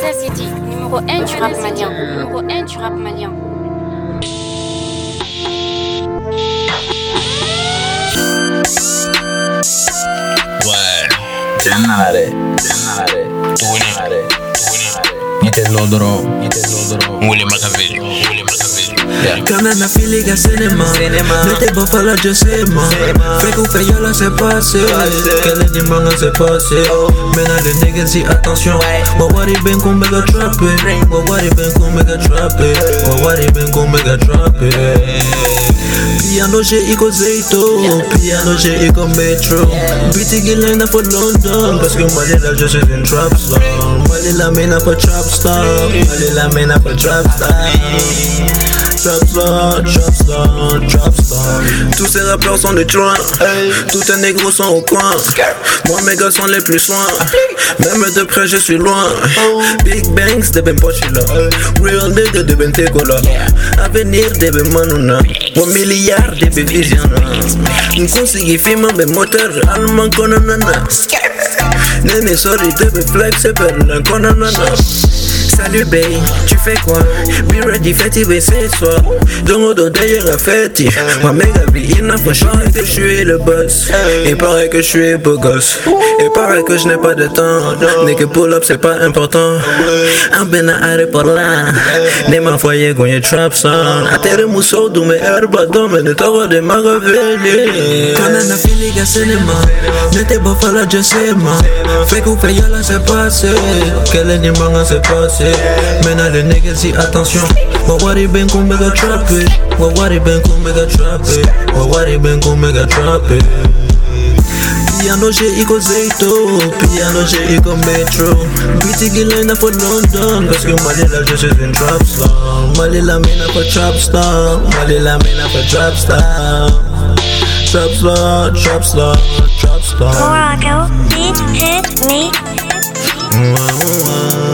Zazidi, numéro 1 du rap malien. Numéro 1 du rap malien. Ouais, Jannare. Nite lodro, Mule Makaveli. Kanana filiga cinema Nete bafala josema Fake ou paye là c'est passé Quel est l'immense c'est passé Maintenant les niggas dis attention Wawari ben qu'on mega trappé Wawari ben qu'on mega trappé Wawari ben qu'on mega trappé Piano j'ai iko Zeito Piano j'ai iko Metro Biti gilena for London Parce que Malila je suis une trap star Malila mena for trap star Malila mena for trap star Trap star. Tous ces rappeurs sont des joints. Tous tes négros sont au coin. Moi mes gars sont les plus soins. Même de près je suis loin. Big bangs de ben pochila. Real nigga de ben tekola. Avenir de ben manuna. 1 milliard de ben visiona. N'consigue film ben moteur. Allemand konanana. Nene sorry de ben flex c'est per la konanana. Salut babe, tu fais quoi? Be ready, fêti, mais c'est soir. Dongo do d'ailleurs à fêti. Ma méga vie, il n'a pas changé que je suis le boss. Il paraît que je suis beau gosse. Il paraît que je n'ai pas de temps. N'est que pull up, c'est pas important. Un ben à arrêt par là. N'est ma foyer, gagné trap sound. A terre mousseau, d'où mes herbes d'homme, mais ne t'aura de ma révélée. Kanana filiga cinema. N'était pas fala, je sais, ma. Fait qu'on paye là, c'est passé. Quel est l'immense c'est passé. Maintenant les niggas dis attention Wawari ben qu'on mega trappé Wawari ben qu'on mega trappé Wawari ben qu'on mega trappé Piano j'ai iko Zeito Piano j'ai iko Metro Biti gilena for London Parce que Malila je suis une trap star Malila mena for trap star Malila mena for trap star Trap star, trap star, trap star Morocco, beat, hit, me.